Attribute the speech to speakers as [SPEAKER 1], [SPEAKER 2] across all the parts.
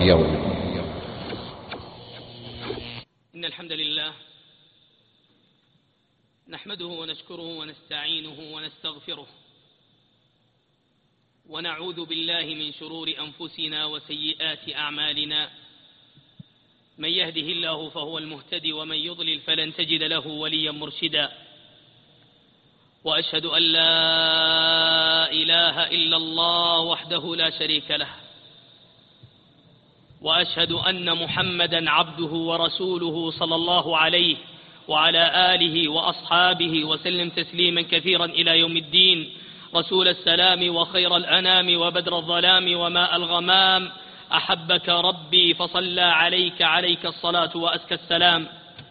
[SPEAKER 1] اليوم.
[SPEAKER 2] إن الحمد لله نحمده ونشكره ونستعينه ونستغفره، ونعوذ بالله من شرور أنفسنا وسيئات أعمالنا. من يهده الله فهو المهتدي، ومن يضلل فلن تجد له وليا مرشدا. وأشهد أن لا إله إلا الله وحده لا شريك له، وأشهد أن محمدا عبده ورسوله صلى الله عليه وعلى آله وأصحابه وسلم تسليما كثيرا إلى يوم الدين. رسول السلام وخير الأنام وبدر الظلام وماء الغمام، أحبك ربي فصلى عليك الصلاة وأزكى السلام.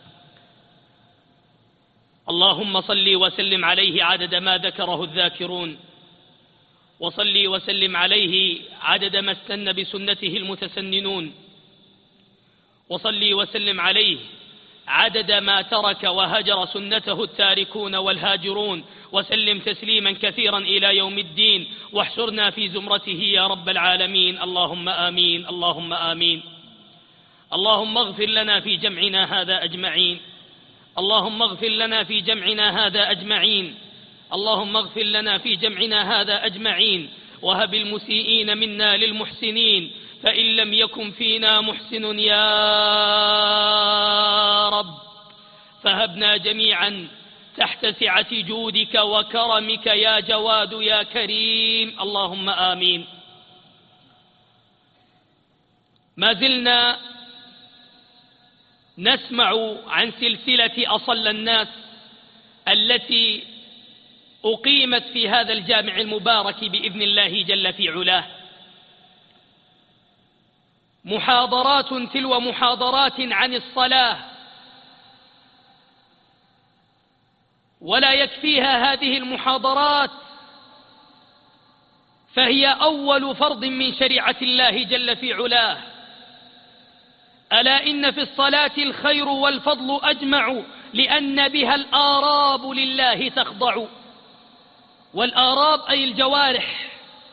[SPEAKER 2] اللهم صل وسلم عليه عدد ما ذكره الذاكرون، وصل وسلم عليه عدد ما استن بسنته المتسننون، وصل وسلم عليه عدد ما ترك وهجر سنته التاركون والهاجرون، وسلم تسليما كثيرا إلى يوم الدين، واحشرنا في زمرته يا رب العالمين. اللهم آمين، اللهم آمين. اللهم اغفر لنا في جمعنا هذا أجمعين، اللهم اغفر لنا في جمعنا هذا أجمعين، اللهم اغفر لنا في جمعنا هذا أجمعين، وهب المسيئين منا للمحسنين، فإن لم يكن فينا محسن يا رب فهبنا جميعا تحت سعة جودك وكرمك يا جواد يا كريم. اللهم آمين. ما زلنا نسمع عن سلسلة أصل الناس التي أقيمت في هذا الجامع المبارك بإذن الله جل في علاه، محاضرات تلو محاضرات عن الصلاة، ولا يكفيها هذه المحاضرات، فهي أول فرض من شريعة الله جل في علاه. ألا إن في الصلاة الخير والفضل أجمع، لأن بها الآراب لله تخضع. والآراب أي الجوارح.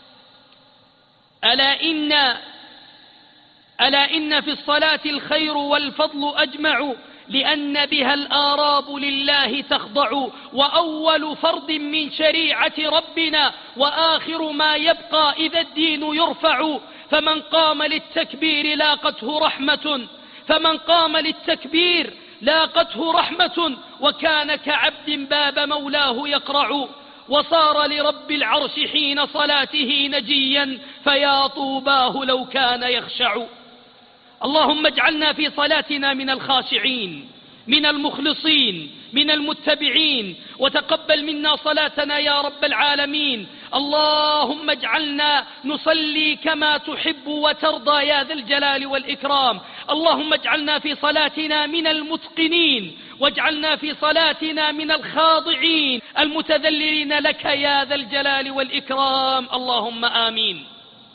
[SPEAKER 2] ألا إن في الصلاة الخير والفضل أجمع، لأن بها الآراب لله تخضع. وأول فرض من شريعة ربنا، وآخر ما يبقى إذا الدين يرفع. فمن قام للتكبير لاقته رحمة، فمن قام للتكبير لاقته رحمة، وكان كعبد باب مولاه يقرع. وصار لرب العرش حين صلاته نجيا، فيا طوباه لو كان يخشع. اللهم اجعلنا في صلاتنا من الخاشعين، من المخلصين، من المتبعين، وتقبل منا صلاتنا يا رب العالمين. اللهم اجعلنا نصلي كما تحب وترضى يا ذا الجلال والإكرام. اللهم اجعلنا في صلاتنا من المتقنين، واجعلنا في صلاتنا من الخاضعين المتذللين لك يا ذا الجلال والإكرام. اللهم آمين.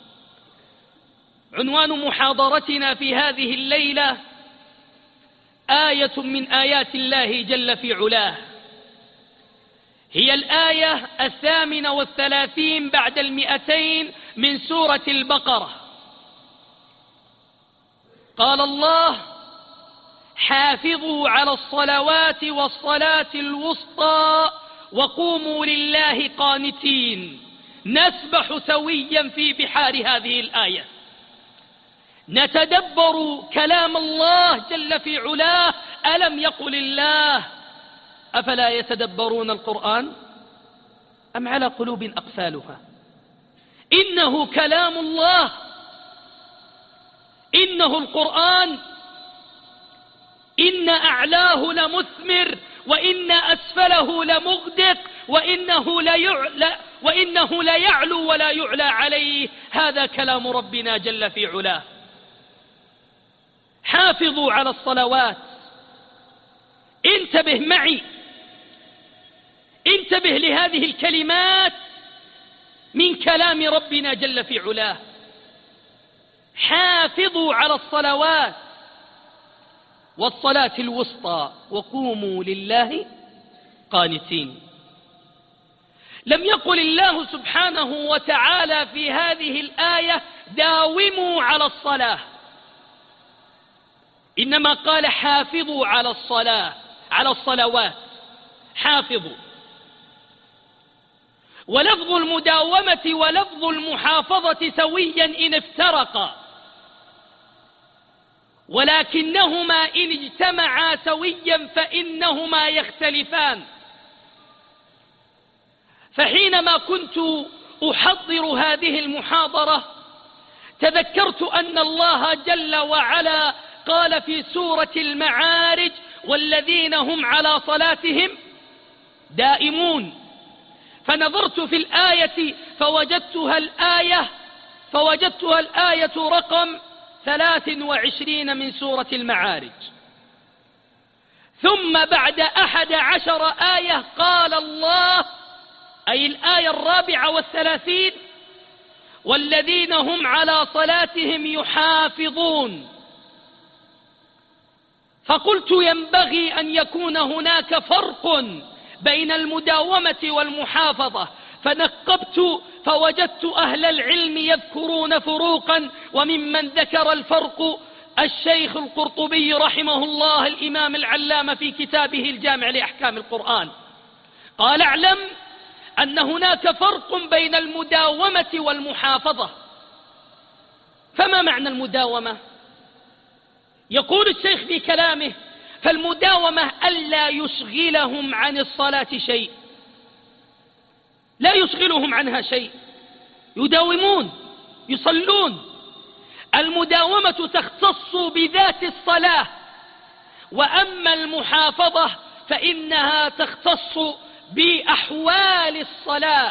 [SPEAKER 2] عنوان محاضرتنا في هذه الليلة آية من آيات الله جل في علاه، هي الآية 38 بعد 200 من سورة البقرة. قال الله: حافظوا على الصلوات والصلاة الوسطى وقوموا لله قانتين. نسبح سويا في بحار هذه الآية، نتدبر كلام الله جل في علاه. ألم يقل الله: أفلا يتدبرون القرآن أم على قلوب أقفالها. إنه كلام الله، إنه القرآن. إن أعلاه لمثمر، وإن أسفله لمغدق، وإنه ليعلو ولا يعلى عليه. هذا كلام ربنا جل في علاه. حافظوا على الصلوات. انتبه معي، انتبه لهذه الكلمات من كلام ربنا جل في علاه. حافظوا على الصلوات والصلاة الوسطى وقوموا لله قانتين. لم يقل الله سبحانه وتعالى في هذه الآية: داوموا على الصلاة، إنما قال حافظوا على الصلاة، على الصلوات، حافظوا. ولفظ المداومة ولفظ المحافظة سويا إن افترقا، ولكنهما إن اجتمعا سويا فإنهما يختلفان. فحينما كنت أحضر هذه المحاضرة تذكرت أن الله جل وعلا قال في سورة المعارج: والذين هم على صلاتهم دائمون. فنظرت في الآية فوجدتها الآية رقم 23 من سورة المعارج. ثم بعد 11 آية قال الله، أي الآية 34: والذين هم على صلاتهم يحافظون. فقلت ينبغي أن يكون هناك فرق بين المداومة والمحافظة، فنقبت فوجدت أهل العلم يذكرون فروقا، وممن ذكر الفرق الشيخ القرطبي رحمه الله الإمام العلامة في كتابه الجامع لأحكام القرآن. قال: اعلم أن هناك فرق بين المداومة والمحافظة. فما معنى المداومة؟ يقول الشيخ في كلامه: فالمداومة ألا يشغلهم عن الصلاة شيء، لا يشغلهم عنها شيء، يداومون يصلون. المداومة تختص بذات الصلاة، وأما المحافظة فإنها تختص بأحوال الصلاة.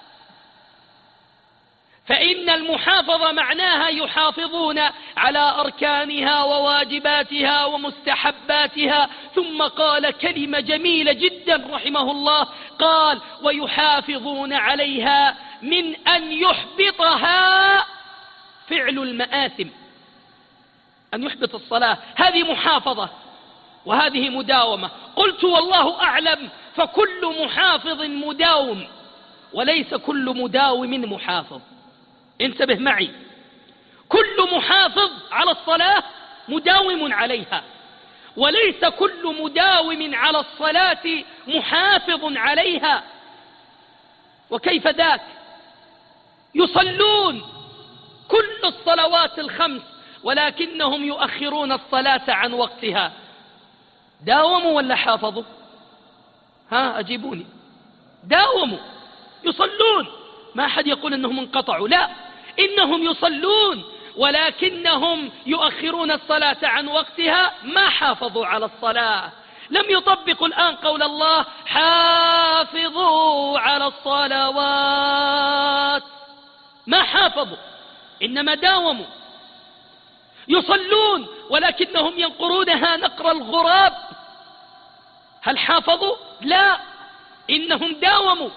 [SPEAKER 2] فإن المحافظة معناها يحافظون على أركانها وواجباتها ومستحباتها. ثم قال كلمة جميلة جدا رحمه الله، قال: ويحافظون عليها من أن يحبطها فعل المآثم. أن يحبط الصلاة هذه محافظة وهذه مداومة. قلت: والله أعلم، فكل محافظ مداوم وليس كل مداوم محافظ. انتبه معي، كل محافظ على الصلاة مداوم عليها، وليس كل مداوم على الصلاة محافظ عليها. وكيف ذاك؟ يصلون كل الصلوات الخمس ولكنهم يؤخرون الصلاة عن وقتها. داوموا ولا حافظوا؟ أجيبوني. داوموا، يصلون، ما أحد يقول أنهم انقطعوا، لا، إنهم يصلون ولكنهم يؤخرون الصلاة عن وقتها، ما حافظوا على الصلاة. لم يطبقوا الآن قول الله: حافظوا على الصلوات، ما حافظوا، إنما داوموا. يصلون ولكنهم ينقرونها نقر الغراب، هل حافظوا؟ لا، إنهم داوموا.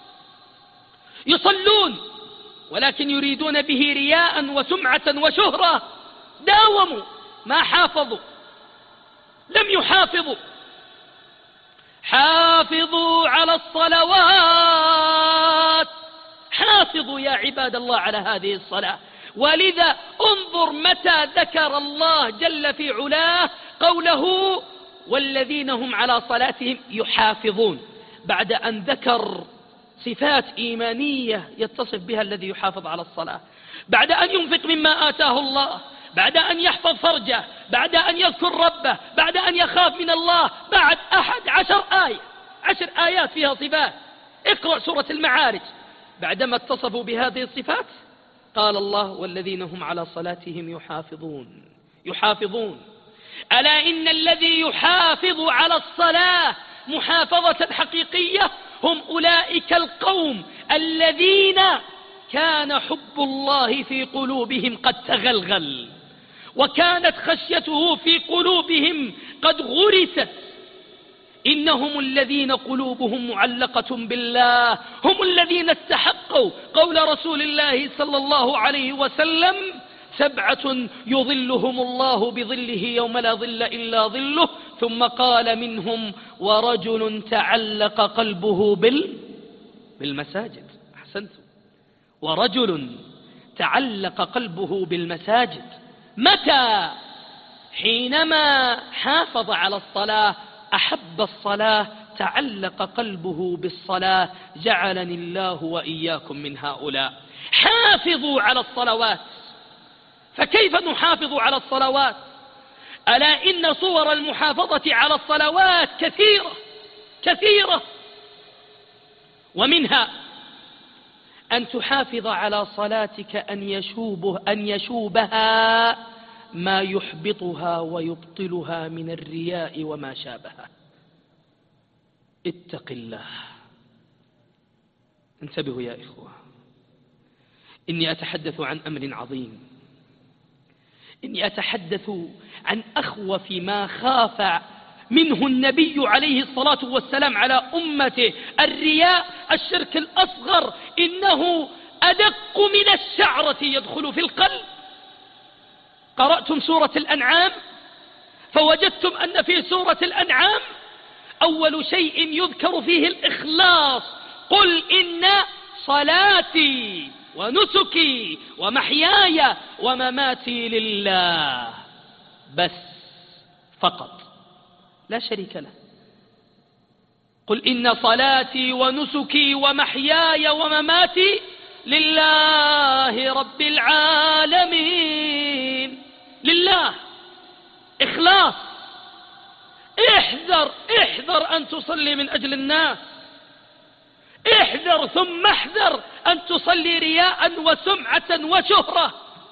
[SPEAKER 2] يصلون ولكن يريدون به رياء وسمعة وشهرة، داوموا، ما حافظوا، لم يحافظوا. حافظوا على الصلوات، حافظوا يا عباد الله على هذه الصلاة. ولذا انظر متى ذكر الله جل في علاه قوله: والذين هم على صلاتهم يحافظون، بعد أن ذكر صفات إيمانية يتصف بها الذي يحافظ على الصلاة، بعد أن ينفق مما آتاه الله، بعد أن يحفظ فرجه، بعد أن يذكر ربه، بعد أن يخاف من الله، بعد 11 آية، 10 آيات فيها صفات. اقرأ سورة المعارج، بعدما اتصفوا بهذه الصفات قال الله: والذين هم على صلاتهم يحافظون. يحافظون. ألا إن الذي يحافظ على الصلاة محافظة حقيقية هم أولئك القوم الذين كان حب الله في قلوبهم قد تغلغل، وكانت خشيته في قلوبهم قد غرست. إنهم الذين قلوبهم معلقة بالله، هم الذين استحقوا قول رسول الله صلى الله عليه وسلم: 7 يظلهم الله بظله يوم لا ظل إلا ظله. ثم قال: منهم ورجل تعلق قلبه بالمساجد. أحسنتم، ورجل تعلق قلبه بالمساجد. متى؟ حينما حافظ على الصلاة أحب الصلاة، تعلق قلبه بالصلاة. جعلني الله وإياكم من هؤلاء. حافظوا على الصلوات. فكيف نحافظ على الصلوات؟ ألا إن صور المحافظة على الصلوات كثيرة كثيرة، ومنها أن تحافظ على صلاتك أن يشوبها ما يحبطها ويبطلها من الرياء وما شابهه. اتق الله. انتبهوا يا إخوة، إني أتحدث عن أمر عظيم. إني أتحدث عن أخوف ما خاف منه النبي عليه الصلاة والسلام على أمته: الرياء، الشرك الأصغر. إنه أدق من الشعرة يدخل في القلب. قرأتم سورة الأنعام فوجدتم أن في سورة الأنعام أول شيء يذكر فيه الإخلاص: قل إن صلاتي ونسكي ومحياي ومماتي لله. بس فقط، لا شريك له. قل إن صلاتي ونسكي ومحياي ومماتي لله رب العالمين. لله. إخلاص. احذر أن تصلي من أجل الناس. احذر ثم احذر أن تصلي رياء وسمعة وشهرة.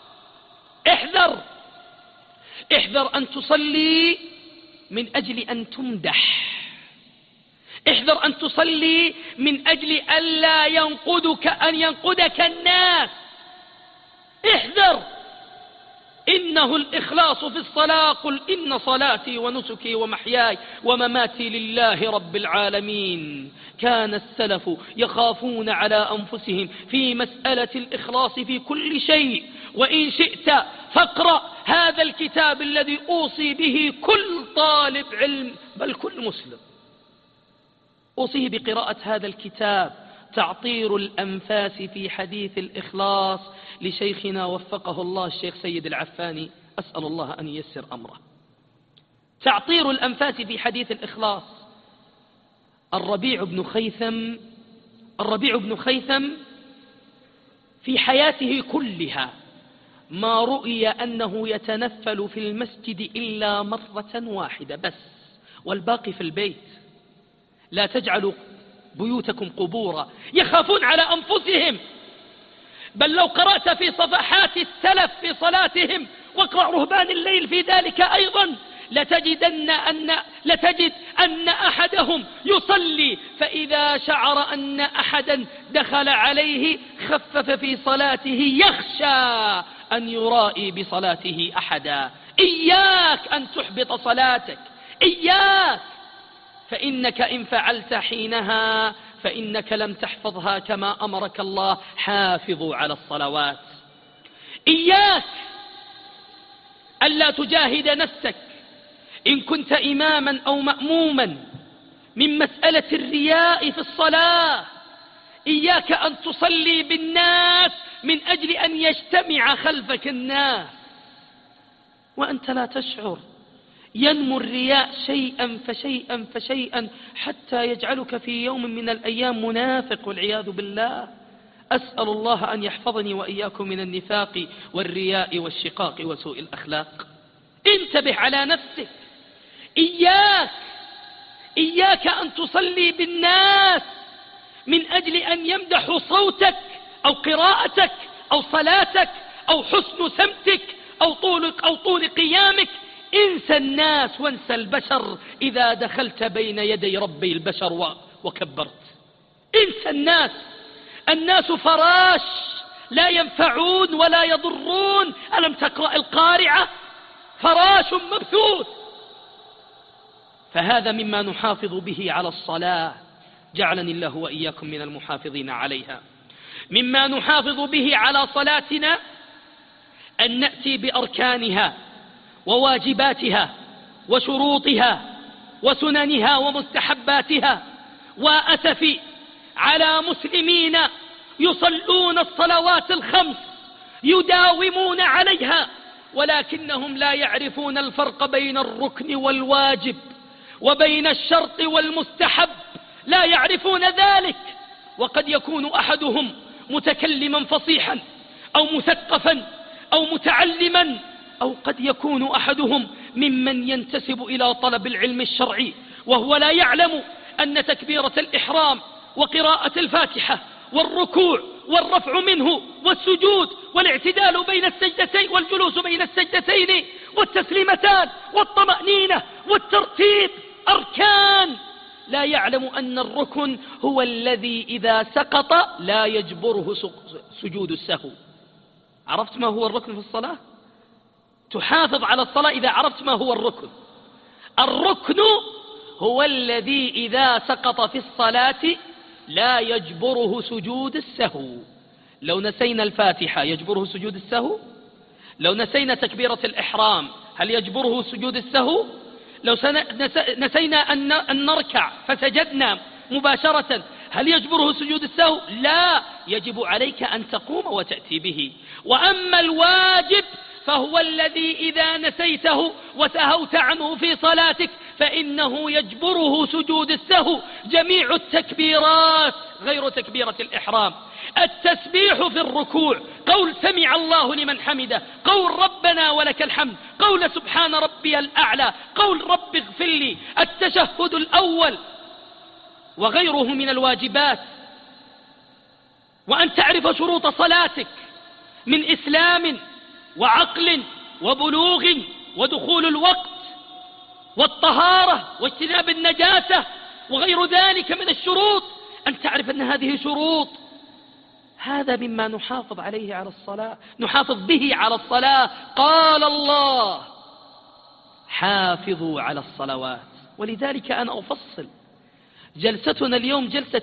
[SPEAKER 2] احذر أن تصلي من أجل أن تمدح. احذر أن تصلي من أجل ألا ينقدك الناس. احذر. إنه الإخلاص في الصلاة: قل إن صلاتي ونسكي ومحياي ومماتي لله رب العالمين. كان السلف يخافون على أنفسهم في مسألة الإخلاص في كل شيء. وإن شئت فاقرأ هذا الكتاب الذي أوصي به كل طالب علم، بل كل مسلم. أوصيه بقراءة هذا الكتاب: تعطير الأنفاس في حديث الإخلاص، لشيخنا وفقه الله الشيخ سيد العفاني، أسأل الله أن ييسر أمره. تعطير الأنفاس في حديث الإخلاص. الربيع بن خيثم في حياته كلها ما رؤي أنه يتنفل في المسجد إلا مرة واحدة بس، والباقي في البيت. لا تجعلوا بيوتكم قبورا. يخافون على أنفسهم. بل لو قرأت في صفحات السلف في صلاتهم، واقرأ رهبان الليل في ذلك أيضا، لتجد أن أحدهم يصلي، فإذا شعر أن أحدا دخل عليه خفف في صلاته، يخشى أن يرائي بصلاته أحدا. إياك أن تحبط صلاتك، إياك، فإنك إن فعلت حينها فإنك لم تحفظها كما أمرك الله. حافظوا على الصلوات. إياك ألا تجاهد نفسك إن كنت إماما أو مأموما من مسألة الرياء في الصلاة. إياك أن تصلي بالناس من أجل أن يجتمع خلفك الناس وأنت لا تشعر. ينمو الرياء شيئا فشيئا حتى يجعلك في يوم من الأيام منافق والعياذ بالله. أسأل الله أن يحفظني وإياكم من النفاق والرياء والشقاق وسوء الأخلاق. انتبه على نفسك. إياك أن تصلي بالناس من أجل أن يمدحوا صوتك أو قراءتك أو صلاتك أو حسن سمتك أو طول قيامك. انسى الناس وانسى البشر إذا دخلت بين يدي ربي البشر وكبرت. انسى الناس فراش لا ينفعون ولا يضرون. ألم تقرأ القارعة؟ فراش مبثوث. فهذا مما نحافظ به على الصلاة، جعلني الله وإياكم من المحافظين عليها. مما نحافظ به على صلاتنا أن نأتي بأركانها وواجباتها وشروطها وسننها ومستحباتها. وأسفي على مسلمين يصلون الصلوات الخمس، يداومون عليها ولكنهم لا يعرفون الفرق بين الركن والواجب وبين الشرط والمستحب، لا يعرفون ذلك. وقد يكون أحدهم متكلما فصيحا أو مثقفا أو متعلما، أو قد يكون أحدهم ممن ينتسب إلى طلب العلم الشرعي وهو لا يعلم أن تكبيرة الإحرام وقراءة الفاتحة والركوع والرفع منه والسجود والاعتدال بين السجدتين والجلوس بين السجدتين والتسليمتان والطمأنينة والترتيب أركان، لا يعلم أن الركن هو الذي إذا سقط لا يجبره سجود السهو. عرفت ما هو الركن في الصلاة؟ تحافظ على الصلاة إذا عرفت ما هو الركن. الركن هو الذي إذا سقط في الصلاة لا يجبره سجود السهو. لو نسينا الفاتحة يجبره سجود السهو؟ لو نسينا تكبيرة الإحرام هل يجبره سجود السهو؟ لو نسينا أن نركع فسجدنا مباشرة هل يجبره سجود السهو؟ لا، يجب عليك أن تقوم وتأتي به. وأما الواجب فهو الذي إذا نسيته وسهوت عنه في صلاتك فإنه يجبره سجود السهو جميع التكبيرات غير تكبيرة الإحرام. التسبيح في الركوع، قول سمع الله لمن حمده، قول ربنا ولك الحمد، قول سبحان ربي الأعلى، قول رب اغفر لي، التشهد الأول وغيره من الواجبات. وأن تعرف شروط صلاتك من إسلام وعقل وبلوغ ودخول الوقت والطهارة واجتناب النجاسة وغير ذلك من الشروط، أن تعرف أن هذه شروط. هذا مما نحافظ عليه على الصلاة، نحافظ به على الصلاة. قال الله حافظوا على الصلوات. ولذلك أنا أفصل جلستنا اليوم جلسة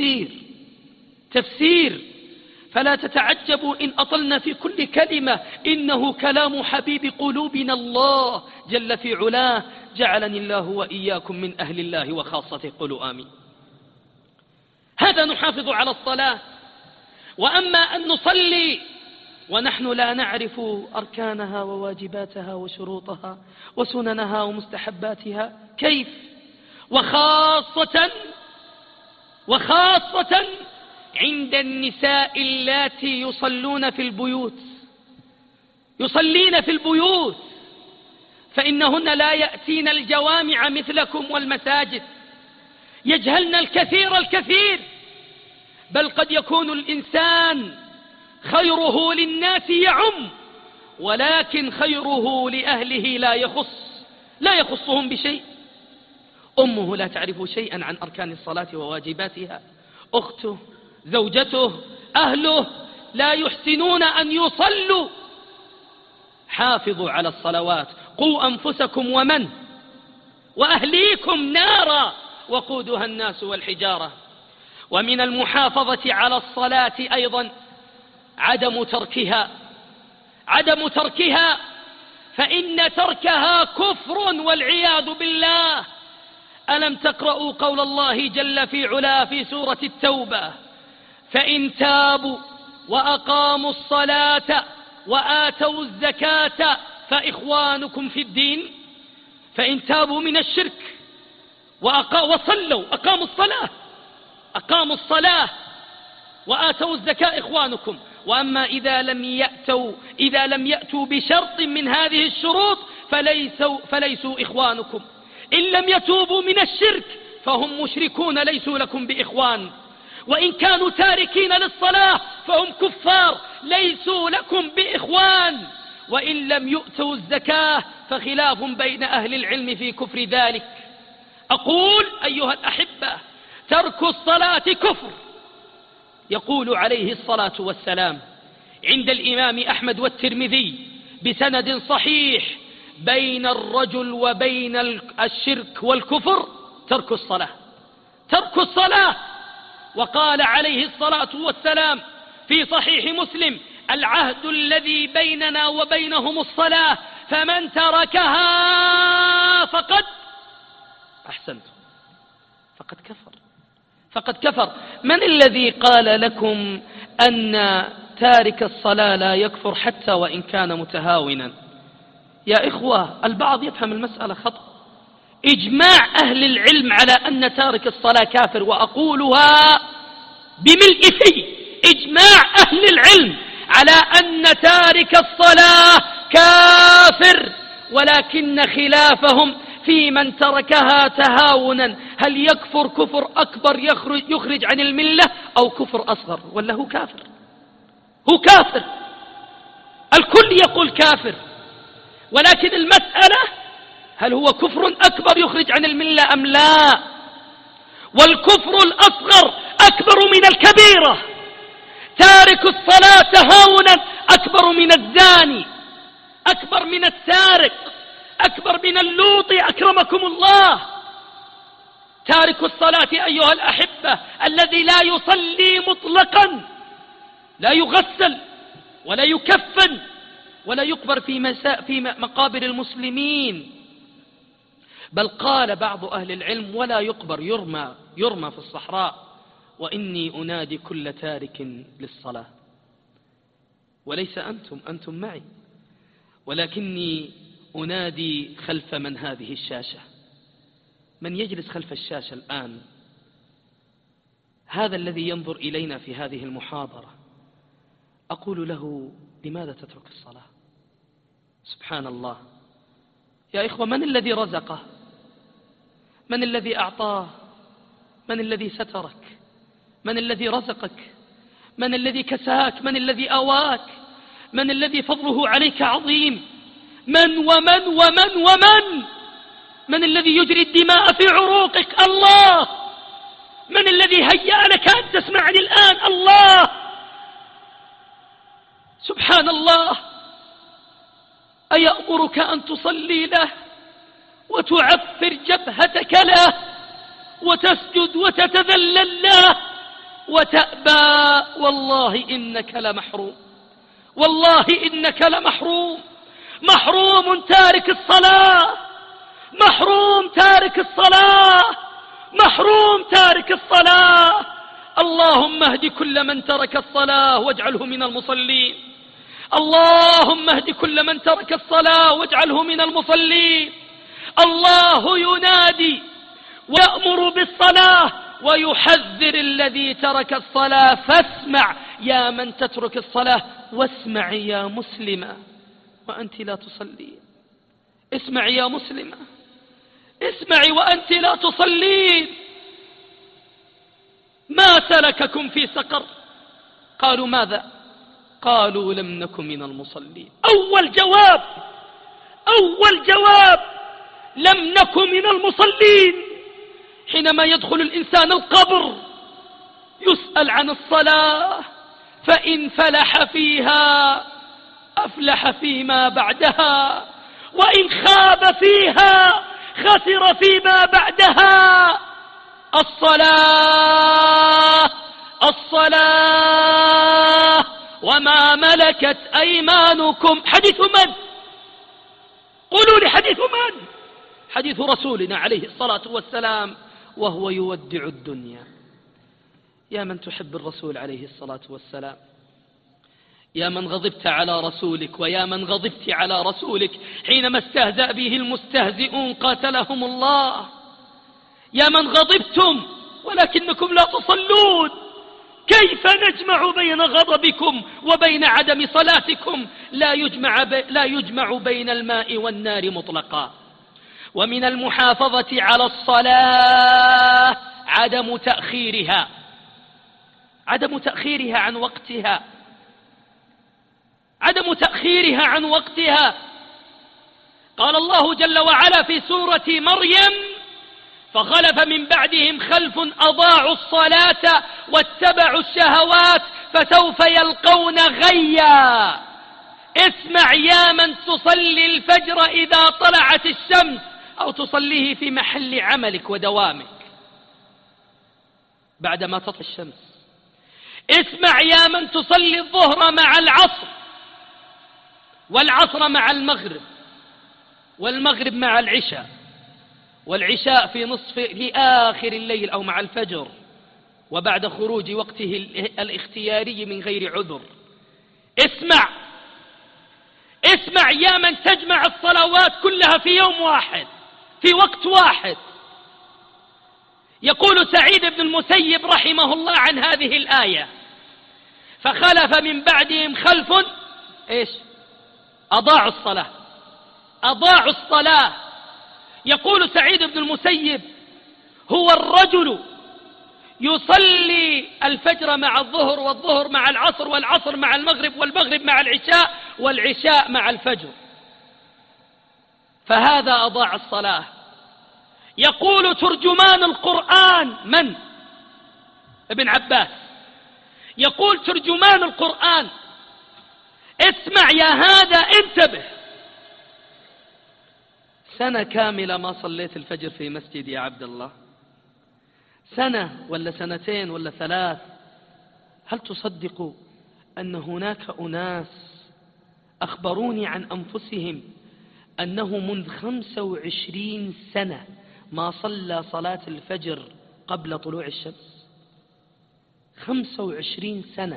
[SPEAKER 2] تفسير، فلا تتعجبوا إن أطلنا في كل كلمة، إنه كلام حبيب قلوبنا الله جل في علاه. جعلني الله وإياكم من أهل الله وخاصته، قولوا آمين. هذا نحافظ على الصلاة. وأما أن نصلي ونحن لا نعرف أركانها وواجباتها وشروطها وسننها ومستحباتها كيف؟ وخاصة عند النساء اللاتي يصلين في البيوت، فإنهن لا يأتين الجوامع مثلكم والمساجد، يجهلن الكثير، بل قد يكون الإنسان خيره للناس يعم، ولكن خيره لأهله لا يخصهم بشيء. أمه لا تعرف شيئا عن أركان الصلاة وواجباتها، أخته، زوجته، أهله لا يحسنون أن يصلوا. حافظوا على الصلوات. قوا أنفسكم وأهليكم نارا وقودها الناس والحجارة. ومن المحافظة على الصلاة أيضا عدم تركها، فإن تركها كفر والعياذ بالله. ألم تقرأوا قول الله جل في علا في سورة التوبة: فإن تابوا وأقاموا الصلاة وآتوا الزكاة فإخوانكم في الدين. فإن تابوا من الشرك وصلوا أقاموا الصلاة وآتوا الزكاة إخوانكم. وأما إذا لم يأتوا بشرط من هذه الشروط فليسوا إخوانكم. إن لم يتوبوا من الشرك فهم مشركون ليسوا لكم بإخوان. وإن كانوا تاركين للصلاة فهم كفار ليسوا لكم بإخوان. وإن لم يؤتوا الزكاة فخلاف بين أهل العلم في كفر ذلك. أقول أيها الأحبة: ترك الصلاة كفر. يقول عليه الصلاة والسلام عند الإمام أحمد والترمذي بسند صحيح: بين الرجل وبين الشرك والكفر ترك الصلاة. وقال عليه الصلاة والسلام في صحيح مسلم: العهد الذي بيننا وبينهم الصلاة، فمن تركها فقد كفر. من الذي قال لكم أن تارك الصلاة لا يكفر حتى وإن كان متهاونا؟ يا إخوة، البعض يفهم المسألة خطأ. إجماع أهل العلم على أن تارك الصلاة كافر، وأقولها بملء فيه، إجماع أهل العلم على أن تارك الصلاة كافر، ولكن خلافهم في من تركها تهاونا، هل يكفر كفر أكبر يخرج عن الملة أو كفر أصغر، ولا هو كافر؟ هو كافر، الكل يقول كافر، ولكن المسألة هل هو كفر أكبر يخرج عن الملة أم لا؟ والكفر الأصغر أكبر من الكبيرة، تارك الصلاة تهاونا أكبر من الزاني، أكبر من السارق، أكبر من اللوط، أكرمكم الله. تارك الصلاة أيها الأحبة الذي لا يصلي مطلقا، لا يغسل ولا يكفن ولا يقبر في مقابر المسلمين، بل قال بعض أهل العلم ولا يقبر، يرمى في الصحراء. وإني أنادي كل تارك للصلاة، وليس أنتم معي، ولكني أنادي خلف من هذه الشاشة، من يجلس خلف الشاشة الآن، هذا الذي ينظر إلينا في هذه المحاضرة، أقول له لماذا تترك الصلاة؟ سبحان الله يا إخوة، من الذي رزقه؟ من الذي أعطاه؟ من الذي سترك؟ من الذي رزقك؟ من الذي كساك؟ من الذي أواك؟ من الذي فضله عليك عظيم؟ من الذي يجري الدماء في عروقك؟ الله. من الذي هيأ لك أن تسمعني الآن؟ الله. سبحان الله. أيأمرك أن تصلي له وتعفر جبهتك له وتسجد وتتذلل له وتأبى؟ والله إنك لمحروم، والله إنك لمحروم، محروم تارك الصلاة، محروم تارك الصلاة، محروم تارك الصلاة. اللهم اهد كل من ترك الصلاة واجعله من المصلين، اللهم اهد كل من ترك الصلاة واجعله من المصلين. الله ينادي ويأمر بالصلاة ويحذر الذي ترك الصلاة، فاسمع يا من تترك الصلاة، واسمع يا مسلمة وأنت لا تصلين. اسمعي يا مسلمة، اسمعي وأنت لا تصلين. ما سلككم في سقر؟ قالوا ماذا؟ قالوا لم نكن من المصلين. أول جواب لم نكن من المصلين. حينما يدخل الإنسان القبر يسأل عن الصلاة، فإن فلح فيها أفلح فيما بعدها، وإن خاب فيها خسر فيما بعدها. الصلاة وما ملكت أيمانكم. حديث من؟ قولوا لي حديث من؟ حديث رسولنا عليه الصلاة والسلام وهو يودع الدنيا. يا من تحب الرسول عليه الصلاة والسلام، يا من غضبت على رسولك، ويا من غضبت على رسولك حينما استهزأ به المستهزئون قاتلهم الله، يا من غضبتم ولكنكم لا تصلون، كيف نجمع بين غضبكم وبين عدم صلاتكم؟ لا يجمع بين الماء والنار مطلقا. ومن المحافظة على الصلاة عدم تأخيرها عن وقتها، عدم تأخيرها عن وقتها. قال الله جل وعلا في سورة مريم: فخلف من بعدهم خلف أضاعوا الصلاة واتبعوا الشهوات فسوف يلقون غيا. اسمع يا من تصلي الفجر إذا طلعت الشمس أو تصليه في محل عملك ودوامك بعدما تطلع الشمس. اسمع يا من تصلي الظهر مع العصر، والعصر مع المغرب، والمغرب مع العشاء، والعشاء في آخر الليل أو مع الفجر وبعد خروج وقته الاختياري من غير عذر. اسمع اسمع يا من تجمع الصلوات كلها في يوم واحد في وقت واحد. يقول سعيد بن المسيب رحمه الله عن هذه الآية: فخلف من بعدهم خلف إيش؟ أضاعوا الصلاة. أضاعوا الصلاة. يقول سعيد بن المسيب: هو الرجل يصلي الفجر مع الظهر، والظهر مع العصر، والعصر مع المغرب، والمغرب مع العشاء، والعشاء مع الفجر، فهذا أضاع الصلاة. يقول ترجمان القرآن من؟ ابن عباس. يقول ترجمان القرآن: اسمع يا هذا، انتبه، سنة كاملة ما صليت الفجر في مسجد يا عبد الله، سنة ولا سنتين ولا ثلاث. هل تصدق أن هناك أناس أخبروني عن أنفسهم أنه منذ 25 سنة ما صلى صلاة الفجر قبل طلوع الشمس؟ 25 سنة.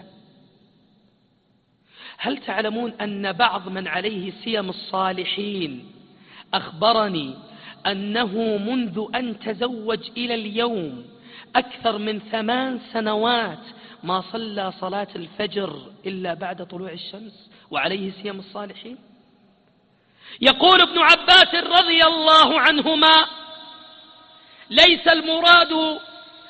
[SPEAKER 2] هل تعلمون أن بعض من عليه سيم الصالحين أخبرني أنه منذ أن تزوج إلى اليوم أكثر من 8 سنوات ما صلى صلاة الفجر إلا بعد طلوع الشمس وعليه سيم الصالحين؟ يقول ابن عباس رضي الله عنهما: ليس المراد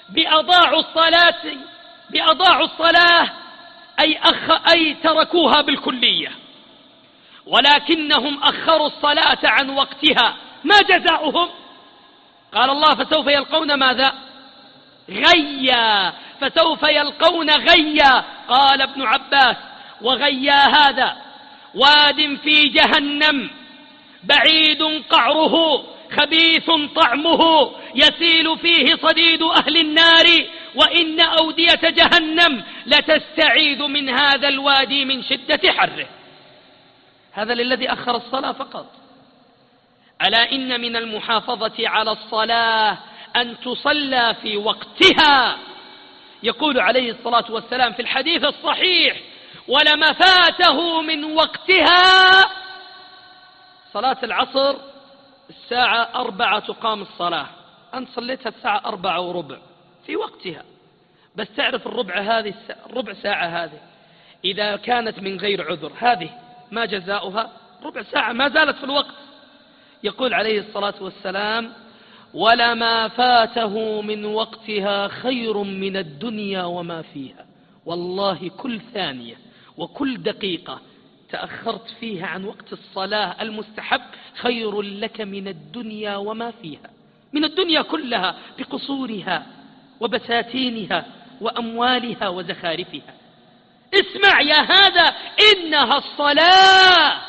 [SPEAKER 2] بأضاعوا الصلاة أي تركوها بالكلية، ولكنهم أخروا الصلاة عن وقتها. ما جزاؤهم؟ قال الله: فسوف يلقون ماذا؟ غيا. فسوف يلقون غيا. قال ابن عباس: وغيا هذا واد في جهنم بعيد قعره خبيث طعمه يسيل فيه صديد أهل النار، وإن أودية جهنم لتستعيذ من هذا الوادي من شدة حره. هذا للذي أخر الصلاة فقط. ألا إن من المحافظة على الصلاة أن تصلى في وقتها. يقول عليه الصلاة والسلام في الحديث الصحيح: ولما فاته من وقتها. صلاة العصر الساعة 4 تقام الصلاة، أنت صليتها الساعة 4:15 في وقتها، بس تعرف الربع ساعة هذه إذا كانت من غير عذر هذه ما جزاؤها؟ ربع ساعة ما زالت في الوقت. يقول عليه الصلاة والسلام: ولما فاته من وقتها خير من الدنيا وما فيها. والله كل ثانية وكل دقيقة تأخرت فيها عن وقت الصلاة المستحب خير لك من الدنيا وما فيها، من الدنيا كلها بقصورها وبساتينها وأموالها وزخارفها. اسمع يا هذا: إنها الصلاة.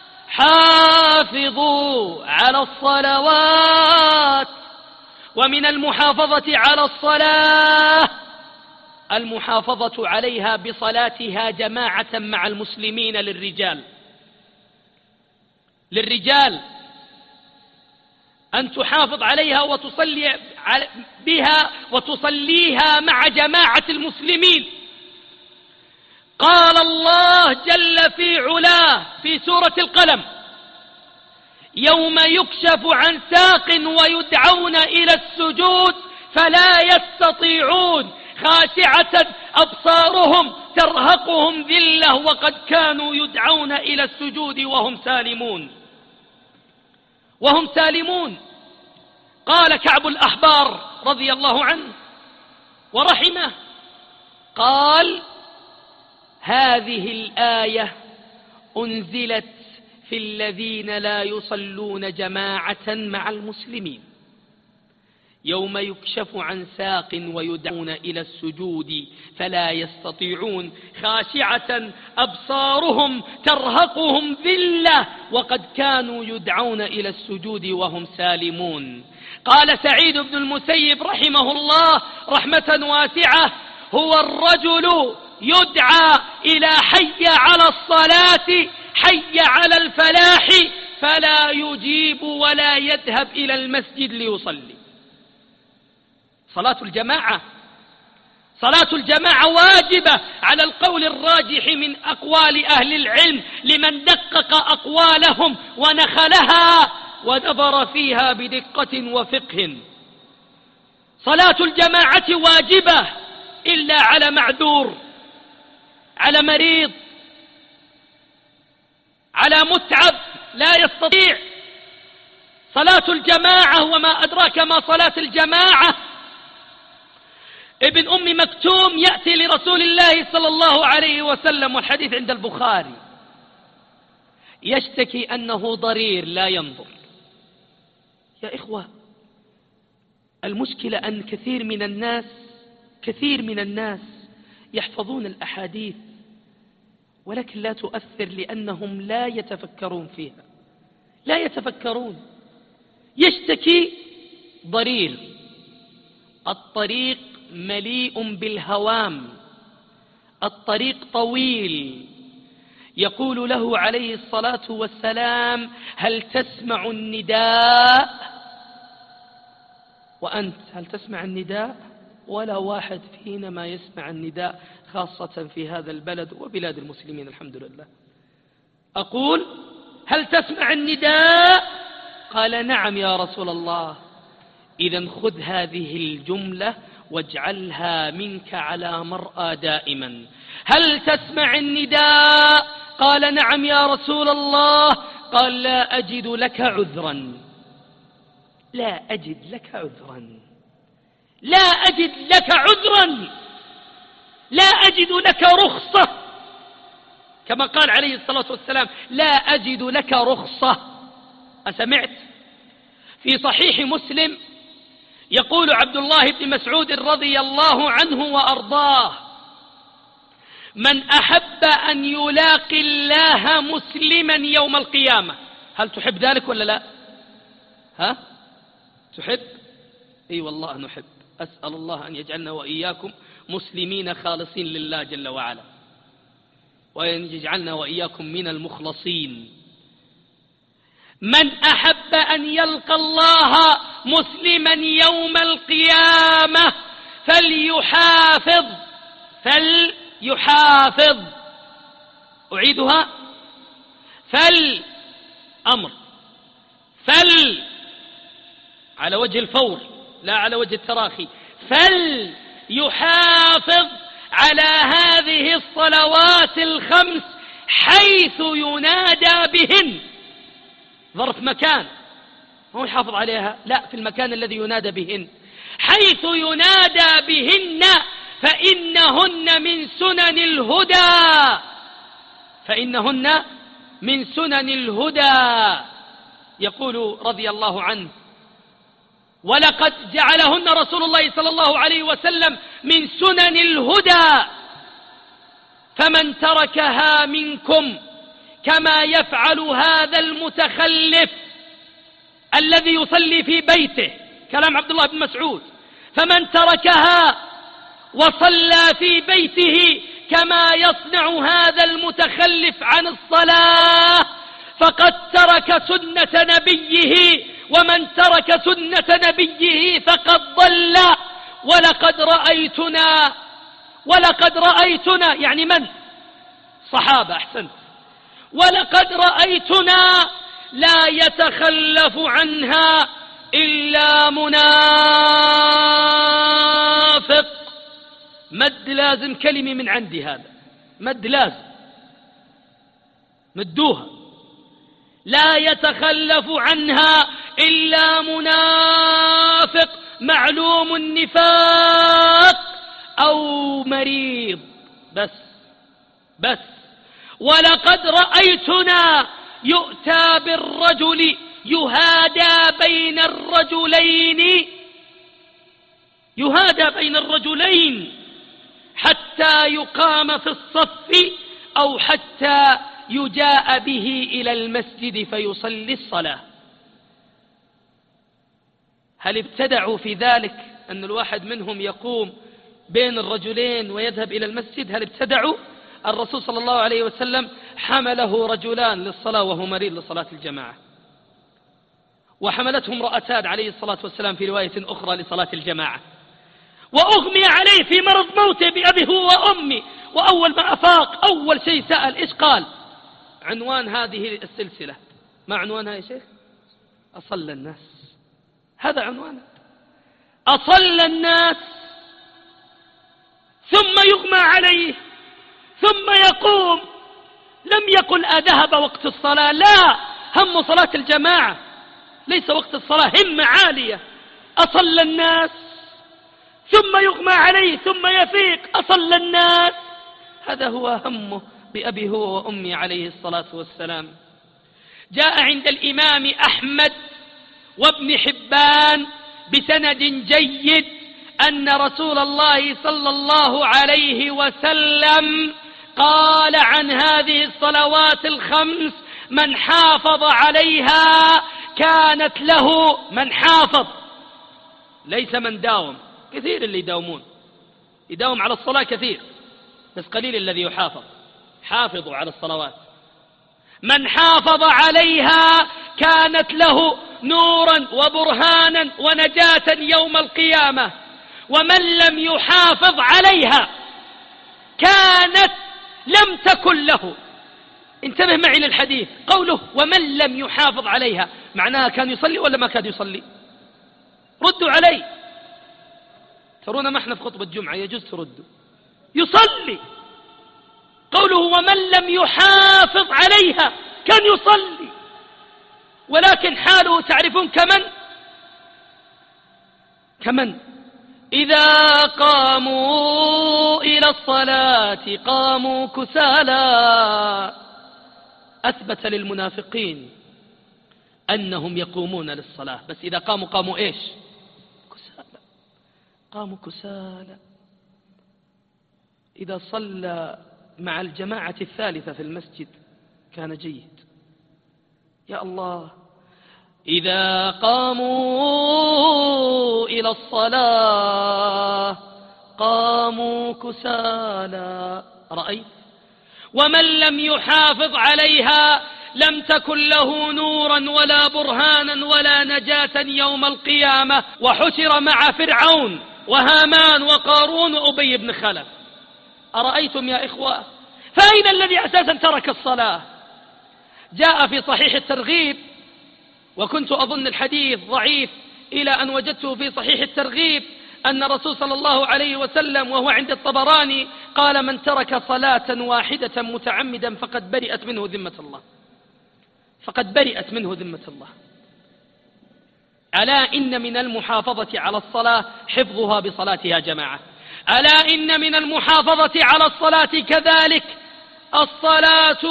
[SPEAKER 2] حافظوا على الصلوات. ومن المحافظة على الصلاة المحافظة عليها بصلاتها جماعة مع المسلمين للرجال أن تحافظ عليها وتصلي بها وتصليها مع جماعة المسلمين. قال الله جل في علاه في سورة القلم: يوم يكشف عن ساق ويدعون إلى السجود فلا يستطيعون خاشعة أبصارهم ترهقهم ذلة وقد كانوا يدعون إلى السجود وهم سالمون. قال كعب الأحبار رضي الله عنه ورحمه، قال: هذه الآية أنزلت في الذين لا يصلون جماعة مع المسلمين، يوم يكشف عن ساق ويدعون إلى السجود فلا يستطيعون خاشعة أبصارهم ترهقهم ذلة وقد كانوا يدعون إلى السجود وهم سالمون. قال سعيد بن المسيب رحمه الله رحمة واسعة: هو الرجل يدعى إلى حي على الصلاة حي على الفلاح فلا يجيب ولا يذهب إلى المسجد ليصلي. صلاة الجماعة صلاة الجماعة واجبة على القول الراجح من أقوال أهل العلم لمن دقق أقوالهم ونخلها ونظر فيها بدقة وفقه. صلاة الجماعة واجبة إلا على معذور، على مريض، على متعب لا يستطيع. صلاة الجماعة وما أدراك ما صلاة الجماعة. ابن أم مكتوم يأتي لرسول الله صلى الله عليه وسلم والحديث عند البخاري، يشتكي أنه ضرير لا ينظر. يا إخوة، المشكلة أن كثير من الناس يحفظون الأحاديث ولكن لا تؤثر لأنهم لا يتفكرون فيها، لا يتفكرون. يشتكي ضرير، الطريق مليء بالهوام، الطريق طويل. يقول له عليه الصلاة والسلام: هل تسمع النداء؟ وأنت هل تسمع النداء؟ ولا واحد فينا ما يسمع النداء، خاصة في هذا البلد وبلاد المسلمين الحمد لله. أقول: هل تسمع النداء؟ قال: نعم يا رسول الله. إذن خذ هذه الجملة واجعلها منك على مرأى دائما. هل تسمع النداء؟ قال: نعم يا رسول الله. قال: لا أجد لك عذرا، لا أجد لك عذرا، لا أجد لك عذرا، لا أجد لك رخصة، كما قال عليه الصلاة والسلام: لا أجد لك رخصة. أسمعت؟ في صحيح مسلم يقول عبد الله بن مسعود رضي الله عنه وأرضاه: من أحب أن يلاقي الله مسلما يوم القيامة. هل تحب ذلك ولا لا؟ ها؟ تحب؟ اي والله نحب. أسأل الله أن يجعلنا وإياكم مسلمين خالصين لله جل وعلا، وأن يجعلنا وإياكم من المخلصين. من أحب أن يلقى الله مسلما يوم القيامة فليحافظ، أعيدها: أمر على وجه الفور لا على وجه التراخي، فليحافظ على هذه الصلوات الخمس حيث ينادى بهن. ظرف مكان، هو يحافظ عليها، لا، في المكان الذي ينادى بهن، حيث ينادى بهن، فإنهن من سنن الهدى، فإنهن من سنن الهدى. يقول رضي الله عنه: ولقد جعلهن رسول الله صلى الله عليه وسلم من سنن الهدى، فمن تركها منكم كما يفعل هذا المتخلف الذي يصلي في بيته، كلام عبد الله بن مسعود، فمن تركها وصلى في بيته كما يصنع هذا المتخلف عن الصلاة فقد ترك سنة نبيه، ومن ترك سنة نبيه فقد ضل. ولقد رأيتنا يعني من؟ صحابة، أحسنت. ولقد رأيتنا لا يتخلف عنها إلا منافق. مد لازم كلمة من عندي، هذا مد لازم، مدوها. لا يتخلف عنها إلا منافق معلوم النفاق أو مريض، بس. ولقد رأيتنا يؤتى بالرجل يهادى بين الرجلين حتى يقام في الصف أو حتى يجاء به إلى المسجد فيصلي الصلاة. هل ابتدعوا في ذلك أن الواحد منهم يقوم بين الرجلين ويذهب إلى المسجد؟ هل ابتدعوا؟ الرسول صلى الله عليه وسلم حمله رجلان للصلاة وهو مريض لصلاة الجماعة، وحملته امرأتان عليه الصلاة والسلام في رواية أخرى لصلاة الجماعة، وأغمي عليه في مرض موته بأبي هو وأمي، وأول ما أفاق أول شيء سأل إيش قال؟ عنوان هذه السلسلة ما عنوانها يا شيخ؟ أصلى الناس. هذا عنوانها، أصلى الناس، ثم يغمى عليه ثم يقوم. لم يقل أذهب وقت الصلاة، لا، هم صلاة الجماعة ليس وقت الصلاة، همة عالية. أصلى الناس ثم يغمى عليه ثم يفيق، أصلى الناس، هذا هو همه بأبي هو وأمي عليه الصلاة والسلام. جاء عند الإمام أحمد وابن حبان بسند جيد أن رسول الله صلى الله عليه وسلم قال عن هذه الصلوات الخمس: من حافظ عليها كانت له، من حافظ ليس من داوم، كثير اللي يداوم على الصلاة كثير، بس قليل الذي يحافظ. حافظوا على الصلوات. من حافظ عليها كانت له نورا وبرهانا ونجاة يوم القيامة، ومن لم يحافظ عليها كانت لم تكن له. انتبه معي للحديث، قوله ومن لم يحافظ عليها معناها كان يصلي ولا ما كان يصلي؟ ردوا علي، ترونا ما احنا في خطبة جمعة، يجوز تردوا. يصلي. قوله ومن لم يحافظ عليها كان يصلي، ولكن حاله تعرفون كمن إذا قاموا إلى الصلاة قاموا كسالى. أثبت للمنافقين أنهم يقومون للصلاة، بس إذا قاموا إيش؟ كسالى. قاموا كسالى. إذا صلى مع الجماعة الثالثة في المسجد كان جيد. يا الله، إذا قاموا إلى الصلاة قاموا كسالى. رأيت؟ ومن لم يحافظ عليها لم تكن له نورا ولا برهانا ولا نجاة يوم القيامة، وحشر مع فرعون وهامان وقارون وأبي بن خلف. أرأيتم يا إخوة؟ فأين الذي أساسا ترك الصلاة؟ جاء في صحيح الترغيب، وكنت أظن الحديث ضعيف إلى أن وجدته في صحيح الترغيب، أن الرسول صلى الله عليه وسلم وهو عند الطبراني قال: من ترك صلاة واحدة متعمدا فقد برئت منه ذمة الله. فقد برئت منه ذمة الله. ألا إن من المحافظة على الصلاة حفظها بصلاتها جماعة. ألا إن من المحافظة على الصلاة كذلك الصلاة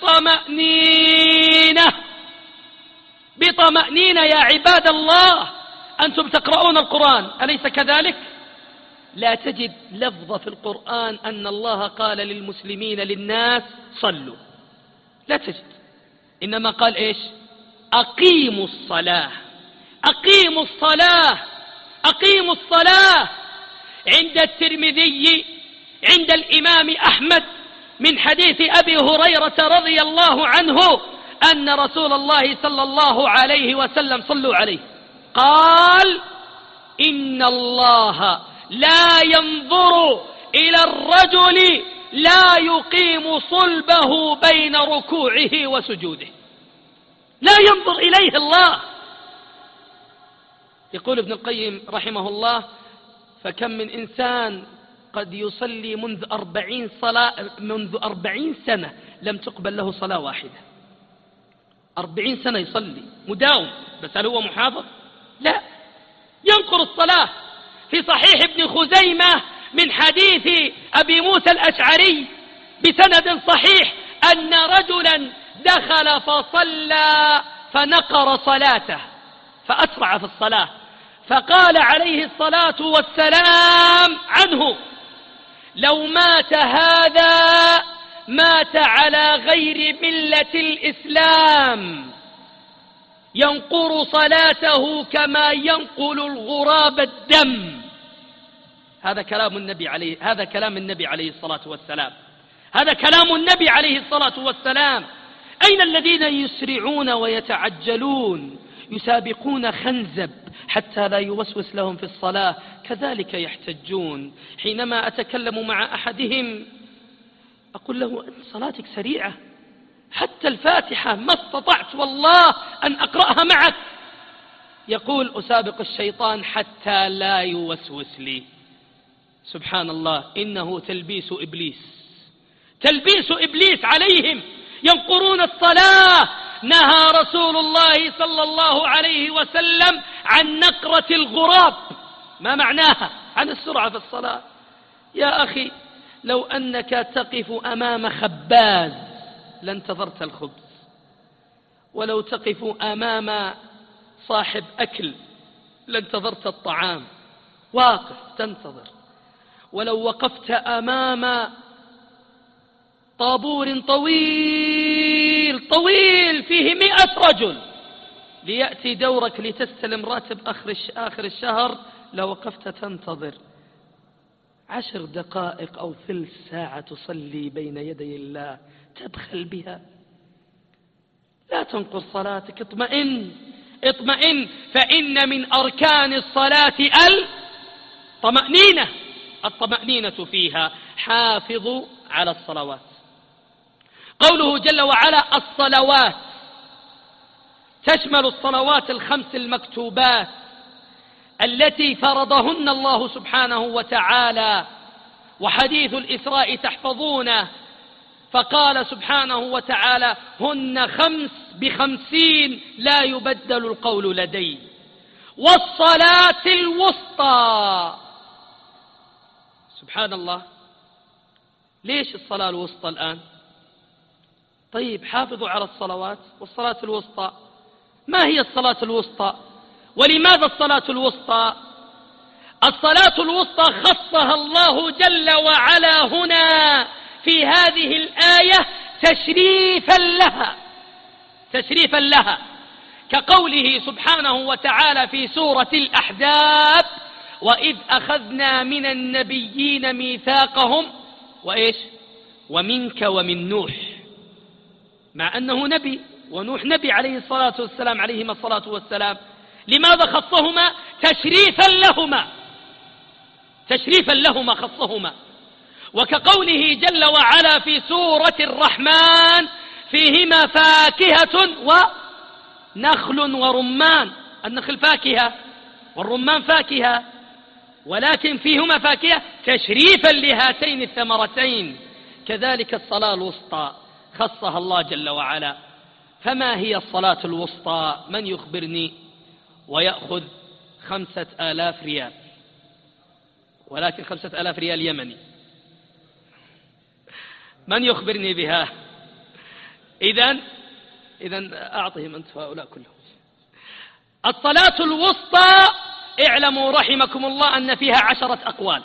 [SPEAKER 2] بطمأنينة يا عباد الله. أنتم تقرؤون القرآن أليس كذلك؟ لا تجد لفظة في القرآن أن الله قال للمسلمين للناس صلوا، لا تجد. إنما قال إيش؟ أقيموا الصلاة، أقيموا الصلاة، أقيموا الصلاة. عند الترمذي عند الإمام أحمد من حديث أبي هريرة رضي الله عنه أن رسول الله صلى الله عليه وسلم صلوا عليه قال: إن الله لا ينظر إلى الرجل لا يقيم صلبه بين ركوعه وسجوده. لا ينظر إليه الله. يقول ابن القيم رحمه الله: فكم من إنسان قد يصلي منذ 40 سنة لم تقبل له صلاة واحدة. 40 سنة يصلي مداوم، بس هل هو محافظ؟ لا، ينقر الصلاة. في صحيح ابن خزيمة من حديث أبي موسى الأشعري بسند صحيح أن رجلا دخل فصلى فنقر صلاته فأسرع في الصلاة، فقال عليه الصلاة والسلام عنه: لو مات هذا مات على غير ملة الإسلام، ينقر صلاته كما ينقل الغراب الدم. هذا كلام النبي عليه الصلاة والسلام. هذا كلام النبي عليه الصلاة والسلام. أين الذين يسرعون ويتعجلون يسابقون خنزب حتى لا يوسوس لهم في الصلاة، كذلك يحتجون. حينما أتكلم مع أحدهم أقول له: أنت صلاتك سريعة، حتى الفاتحة ما استطعت والله أن أقرأها معك. يقول: أسابق الشيطان حتى لا يوسوس لي. سبحان الله، إنه تلبيس إبليس، تلبيس إبليس عليهم، ينقرون الصلاة. نهى رسول الله صلى الله عليه وسلم عن نقرة الغراب. ما معناها؟ عن السرعة في الصلاة. يا أخي، لو أنك تقف أمام خباز لانتظرت الخبز، ولو تقف أمام صاحب أكل لانتظرت الطعام، واقف تنتظر. ولو وقفت أمام طابور طويل طويل فيه 100 رجل ليأتي دورك لتستلم راتب آخر الشهر، لو وقفت تنتظر 10 دقائق أو ثلث ساعة تصلي بين يدي الله تبخل بها؟ لا تنقر صلاتك، اطمئن، فإن من أركان الصلاة الطمأنينة فيها. حافظوا على الصلوات. قوله جل وعلا الصلوات تشمل الصلوات ال5 المكتوبات التي فرضهن الله سبحانه وتعالى، وحديث الإسراء تحفظونه، فقال سبحانه وتعالى: هن 5 ب50 لا يبدل القول لدي. والصلاة الوسطى. سبحان الله، ليش الصلاة الوسطى الآن؟ طيب، حافظوا على الصلوات والصلاة الوسطى. ما هي الصلاة الوسطى؟ ولماذا الصلاة الوسطى؟ الصلاة الوسطى خصها الله جل وعلا هنا في هذه الآية تشريفا لها، كقوله سبحانه وتعالى في سورة الأحزاب: وإذ أخذنا من النبيين ميثاقهم ومنك ومن نوح، مع أنه نبي ونوح نبي عليهما الصلاة والسلام. لماذا خصهما؟ تشريفا لهما خصهما. وكقوله جل وعلا في سورة الرحمن: فيهما فاكهة ونخل ورمان. النخل فاكهة والرمان فاكهة، ولكن فيهما فاكهة تشريفا لهاتين الثمرتين. كذلك الصلاة الوسطى خصها الله جل وعلا. فما هي الصلاة الوسطى؟ من يخبرني؟ ويأخذ 5000 ريال، ولكن 5000 ريال يمني. من يخبرني بها؟ إذن أعطهم أنت هؤلاء كلهم. الصلاة الوسطى اعلموا رحمكم الله أن فيها 10 أقوال.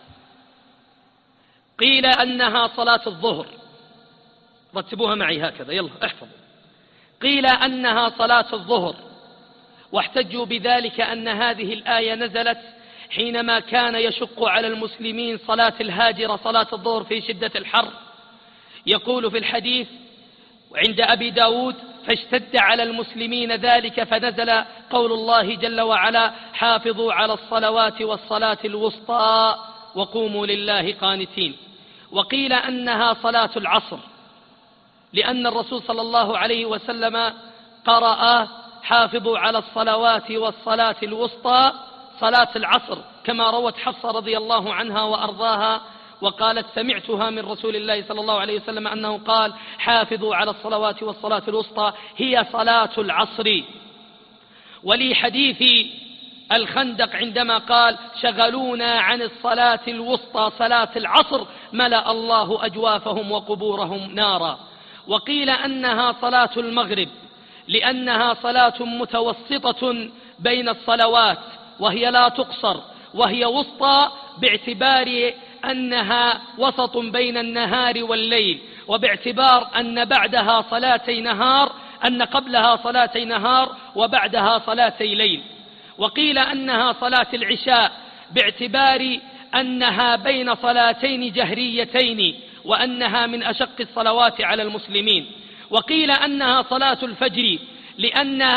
[SPEAKER 2] قيل أنها صلاة الظهر، رتبوها معي هكذا، يلا احفظوا. قيل أنها صلاة الظهر، واحتجوا بذلك أن هذه الآية نزلت حينما كان يشق على المسلمين صلاة الهاجرة صلاة الظهر في شدة الحر. يقول في الحديث وعند أبي داود: فاشتد على المسلمين ذلك فنزل قول الله جل وعلا: حافظوا على الصلوات والصلاة الوسطى وقوموا لله قانتين. وقيل أنها صلاة العصر، لأن الرسول صلى الله عليه وسلم قرأ: حافظوا على الصلوات والصلاة الوسطى صلاة العصر، كما روت حفصة رضي الله عنها وأرضاها وقالت: سمعتها من رسول الله صلى الله عليه وسلم أنه قال: حافظوا على الصلوات والصلاة الوسطى هي صلاة العصر. ولي حديث الخندق عندما قال: شغلونا عن الصلاة الوسطى صلاة العصر ملأ الله أجوافهم وقبورهم نارا. وقيل أنها صلاة المغرب، لأنها صلاة متوسطة بين الصلوات، وهي لا تقصر، وهي وسطى باعتبار أنها وسط بين النهار والليل، وباعتبار أن بعدها صلاتي نهار، أن قبلها صلاتي نهار وبعدها صلاتي ليل. وقيل أنها صلاة العشاء باعتبار أنها بين صلاتين جهريتين، وأنها من أشق الصلوات على المسلمين. وقيل أنها صلاة الفجر، لأنها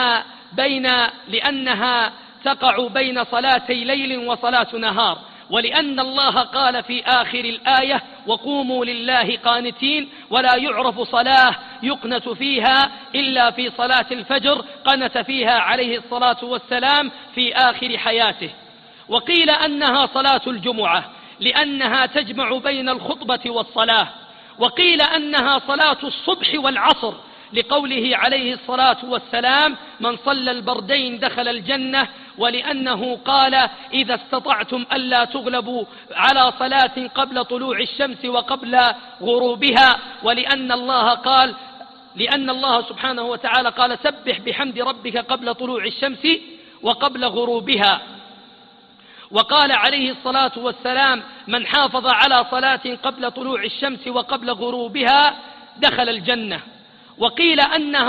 [SPEAKER 2] لأنها تقع بين صلاتي ليل وصلاة نهار، ولأن الله قال في آخر الآية: وقوموا لله قانتين، ولا يعرف صلاة يقنت فيها إلا في صلاة الفجر قنت فيها عليه الصلاة والسلام في آخر حياته. وقيل أنها صلاة الجمعة لأنها تجمع بين الخطبة والصلاة. وقيل أنها صلاة الصبح والعصر لقوله عليه الصلاة والسلام: من صلى البردين دخل الجنة، ولأنه قال: إذا استطعتم ألا تغلبوا على صلاة قبل طلوع الشمس وقبل غروبها، لأن الله سبحانه وتعالى قال: سبح بحمد ربك قبل طلوع الشمس وقبل غروبها. وقال عليه الصلاة والسلام: من حافظ على صلاة قبل طلوع الشمس وقبل غروبها دخل الجنة. وقيل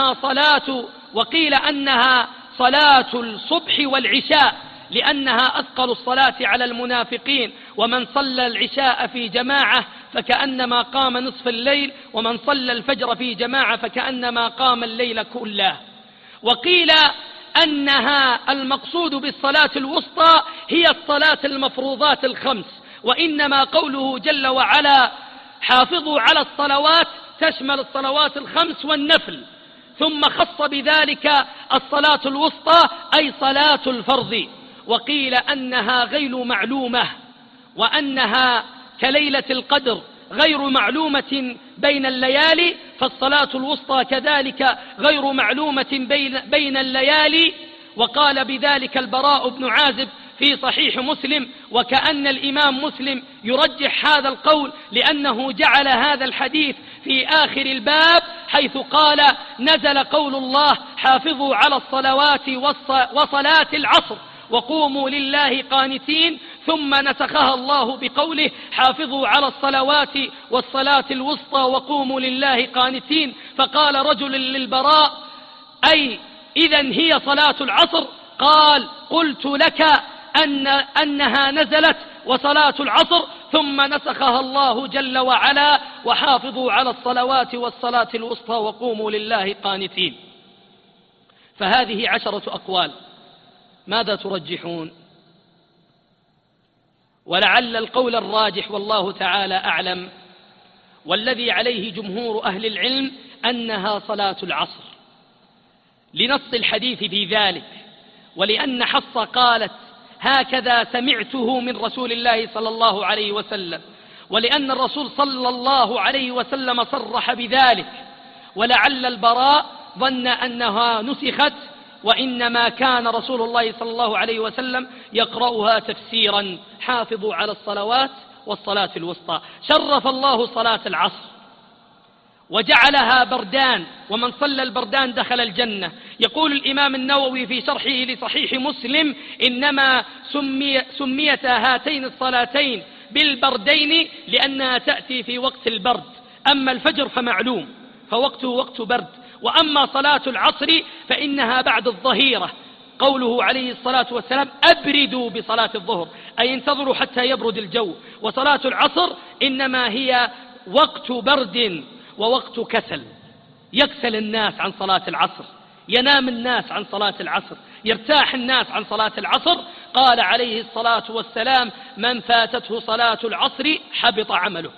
[SPEAKER 2] أنها صلاة الصبح والعشاء لأنها أثقل الصلاة على المنافقين، ومن صلى العشاء في جماعة فكأنما قام نصف الليل، ومن صلى الفجر في جماعة فكأنما قام الليل كله. وقيل أنها المقصود بالصلاة الوسطى هي الصلاة المفروضات الخمس، وإنما قوله جل وعلا: حافظوا على الصلوات تشمل الصلوات الخمس والنفل، ثم خص بذلك الصلاة الوسطى أي صلاة الفرض. وقيل أنها غير معلومة، وأنها كليلة القدر غير معلومة بين الليالي، فالصلاة الوسطى كذلك غير معلومة بين الليالي. وقال بذلك البراء بن عازب في صحيح مسلم، وكأن الإمام مسلم يرجح هذا القول لأنه جعل هذا الحديث في آخر الباب، حيث قال: نزل قول الله: حافظوا على الصلوات وصلاة العصر وقوموا لله قانتين، ثم نسخها الله بقوله: حافظوا على الصلوات والصلاة الوسطى وقوموا لله قانتين. فقال رجل للبراء: أي إذن هي صلاة العصر؟ قال: قلت لك أنها نزلت وصلاة العصر ثم نسخها الله جل وعلا: وحافظوا على الصلوات والصلاة الوسطى وقوموا لله قانتين. فهذه 10 أقوال، ماذا ترجحون؟ ولعل القول الراجح والله تعالى أعلم، والذي عليه جمهور أهل العلم، أنها صلاة العصر، لنص الحديث في ذلك، ولأن حفصة قالت: هكذا سمعته من رسول الله صلى الله عليه وسلم، ولأن الرسول صلى الله عليه وسلم صرح بذلك. ولعل البراء ظن أنها نسخت، وإنما كان رسول الله صلى الله عليه وسلم يقرأها تفسيرا: حافظوا على الصلوات والصلاة الوسطى. شرف الله صلاة العصر وجعلها بردان، ومن صلى البردان دخل الجنة. يقول الإمام النووي في شرحه لصحيح مسلم: إنما سميتا هاتين الصلاتين بالبردين لأنها تأتي في وقت البرد، أما الفجر فمعلوم فوقته وقت برد، وأما صلاة العصر فإنها بعد الظهيرة. قوله عليه الصلاة والسلام: أبردوا بصلاة الظهر، أي انتظروا حتى يبرد الجو. وصلاة العصر إنما هي وقت برد ووقت كسل، يكسل الناس عن صلاة العصر، ينام الناس عن صلاة العصر، يرتاح الناس عن صلاة العصر. قال عليه الصلاة والسلام: من فاتته صلاة العصر حبط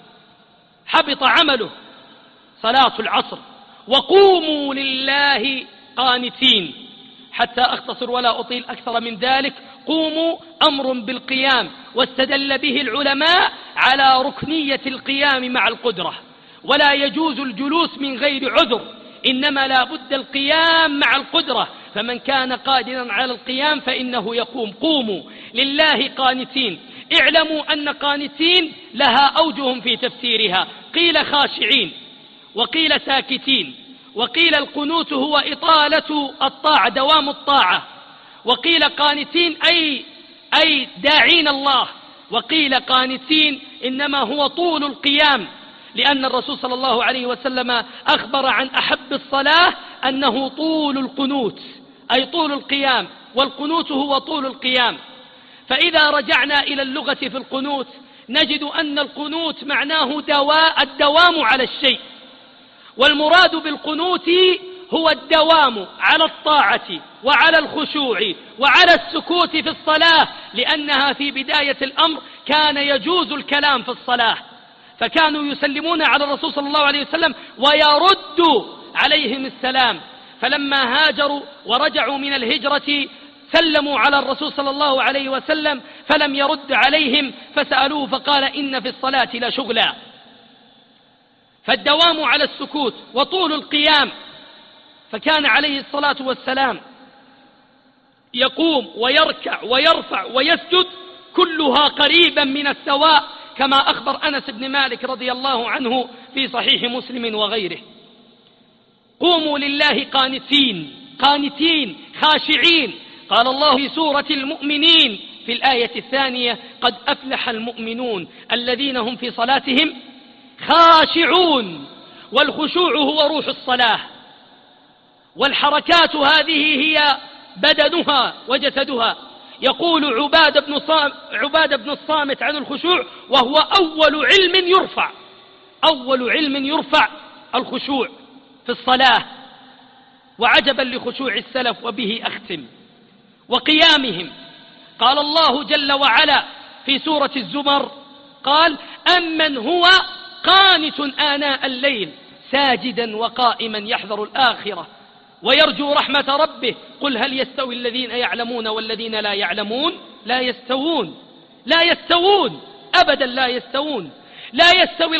[SPEAKER 2] عمله. صلاة العصر. وقوموا لله قانتين، حتى أختصر ولا أطيل أكثر من ذلك. قوموا أمر بالقيام، واستدل به العلماء على ركنية القيام مع القدرة، ولا يجوز الجلوس من غير عذر، إنما لا بد القيام مع القدرة، فمن كان قادرا على القيام فإنه يقوم. قوموا لله قانتين. اعلموا أن قانتين لها أوجه في تفسيرها، قيل خاشعين، وقيل ساكتين، وقيل القنوت هو إطالة الطاعة، دوام الطاعة، وقيل قانتين أي داعين الله، وقيل قانتين إنما هو طول القيام، لأن الرسول صلى الله عليه وسلم أخبر عن أحب الصلاة أنه طول القنوت، أي طول القيام، والقنوت هو طول القيام. فإذا رجعنا إلى اللغة في القنوت نجد أن القنوت معناه الدوام على الشيء، والمراد بالقنوت هو الدوام على الطاعة وعلى الخشوع وعلى السكوت في الصلاة، لأنها في بداية الأمر كان يجوز الكلام في الصلاة، فكانوا يسلمون على الرسول صلى الله عليه وسلم ويرد عليهم السلام، فلما هاجروا ورجعوا من الهجرة سلموا على الرسول صلى الله عليه وسلم فلم يرد عليهم، فسألوه فقال إن في الصلاة لشغلا. فالدوام على السكوت وطول القيام، فكان عليه الصلاة والسلام يقوم ويركع ويرفع ويسجد كلها قريبا من السواء، كما أخبر أنس بن مالك رضي الله عنه في صحيح مسلم وغيره: قوموا لله قانتين خاشعين. قال الله في سورة المؤمنين في الآية الثانية: قد أفلح المؤمنون الذين هم في صلاتهم خاشعون. والخشوع هو روح الصلاة، والحركات هذه هي بدنها وجسدها. يقول عبادة بن الصامت عن الخشوع: وهو أول علم يرفع الخشوع في الصلاة. وعجبا لخشوع السلف، وبه أختم، وقيامهم. قال الله جل وعلا في سورة الزمر: قال: أمن هو قانت آناء الليل ساجدا وقائما يحذر الآخرة ويرجو رحمة ربه قل هل يستوي الذين يعلمون والذين لا يعلمون؟ لا يستوون أبدا، لا يستوون. لا يستوي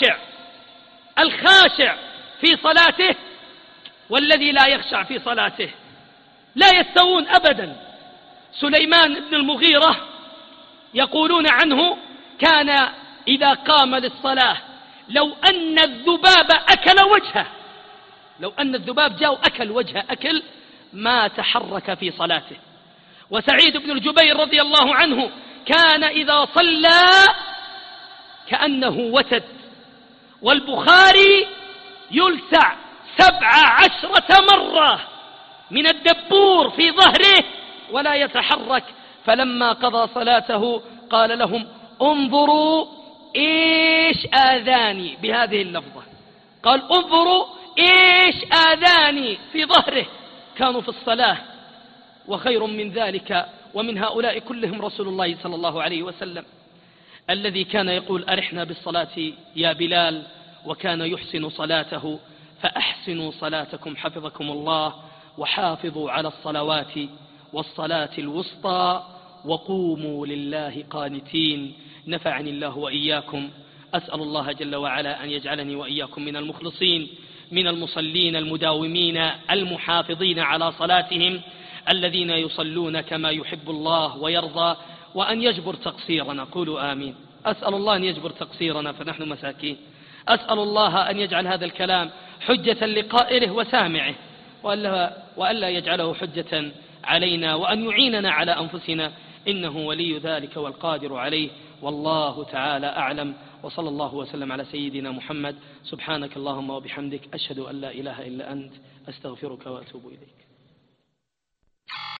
[SPEAKER 2] الخاشع في صلاته والذي لا يخشع في صلاته، لا يستوون أبدا. سليمان بن المغيرة يقولون عنه: كان إذا قام للصلاة لو أن الذباب أكل وجهه، لو أن الذباب جاء أكل وجهه أكل ما تحرك في صلاته. وسعيد بن الجبير رضي الله عنه كان إذا صلى كأنه وتد. والبخاري يلسع 17 مرة من الدبور في ظهره ولا يتحرك. فلما قضى صلاته قال لهم: انظروا إيش آذاني، بهذه اللفظة قال: انظروا إيش آذاني في ظهره. كانوا في الصلاة. وخير من ذلك ومن هؤلاء كلهم رسول الله صلى الله عليه وسلم، الذي كان يقول: أرحنا بالصلاة يا بلال، وكان يحسن صلاته. فأحسنوا صلاتكم حفظكم الله، وحافظوا على الصلوات والصلاة الوسطى، وقوموا لله قانتين. نفعني الله وإياكم. أسأل الله جل وعلا أن يجعلني وإياكم من المخلصين، من المصلين المداومين المحافظين على صلاتهم، الذين يصلون كما يحب الله ويرضى، وأن يجبر تقصيرنا. قولوا آمين. أسأل الله أن يجبر تقصيرنا فنحن مساكين. أسأل الله أن يجعل هذا الكلام حجة لقائله وسامعه، وألا يجعله حجة علينا، وأن يعيننا على أنفسنا، إنه ولي ذلك والقادر عليه. والله تعالى أعلم، وصلى الله وسلم على سيدنا محمد. سبحانك اللهم وبحمدك، أشهد أن لا إله إلا أنت، أستغفرك وأتوب إليك.